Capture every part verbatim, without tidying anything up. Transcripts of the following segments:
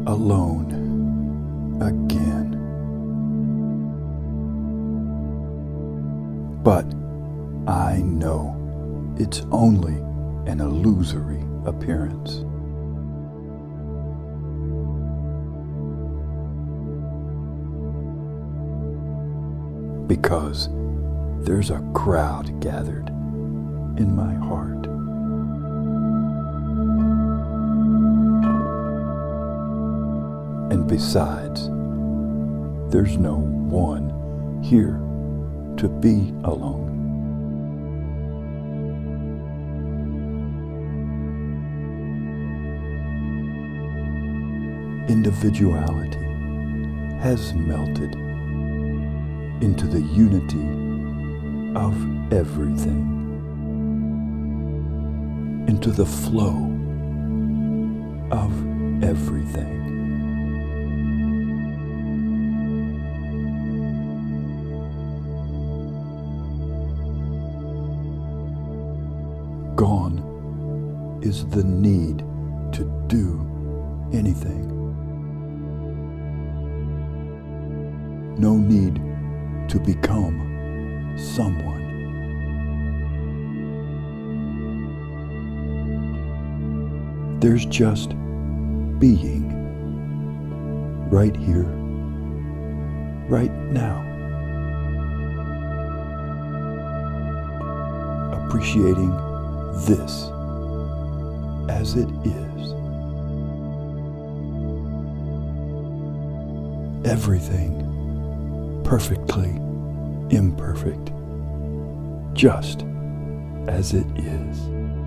alone again. But I know it's only an illusory appearance. Because there's a crowd gathered in my heart. And besides, there's no one here to be alone. Individuality has melted into the unity of everything, into the flow of everything. Gone is the need to do anything. No need to become someone. There's just being right here, right now. Appreciating this as it is. Everything perfectly imperfect, just as it is.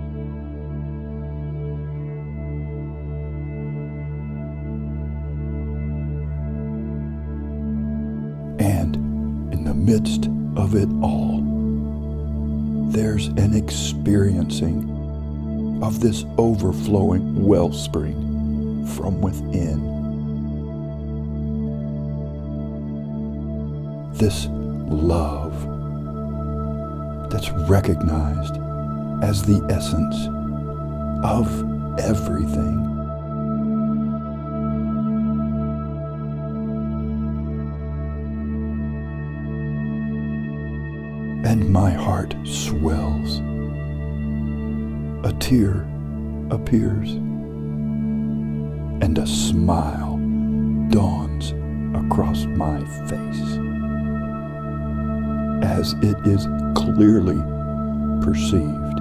And in the midst of it all, there's an experiencing of this overflowing wellspring from within. This love that's recognized as the essence of everything. And my heart swells. A tear appears, and a smile dawns across my face, as it is clearly perceived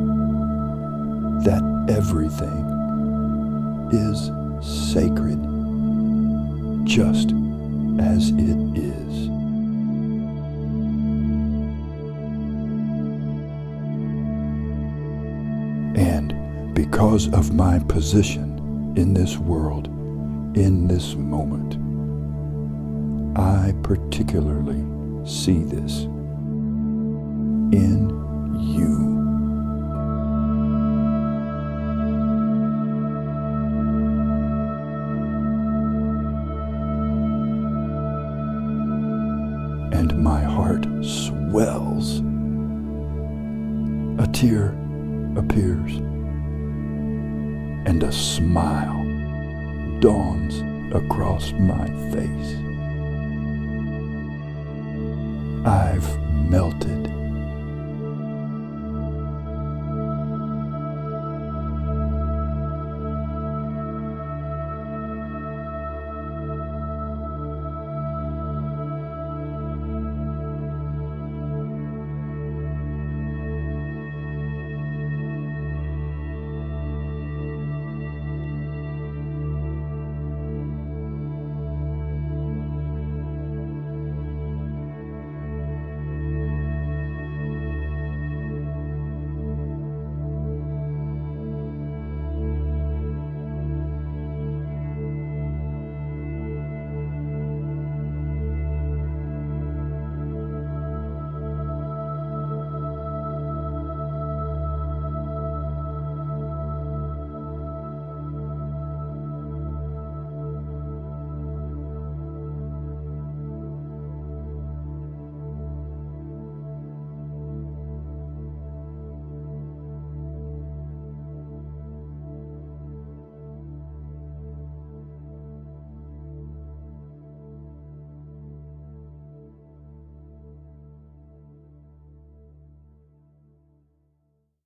that everything is sacred, just as it is. And because of my position in this world, in this moment, I particularly see this in you. And my heart swells. A tear appears, and a smile dawns across my face. I've melted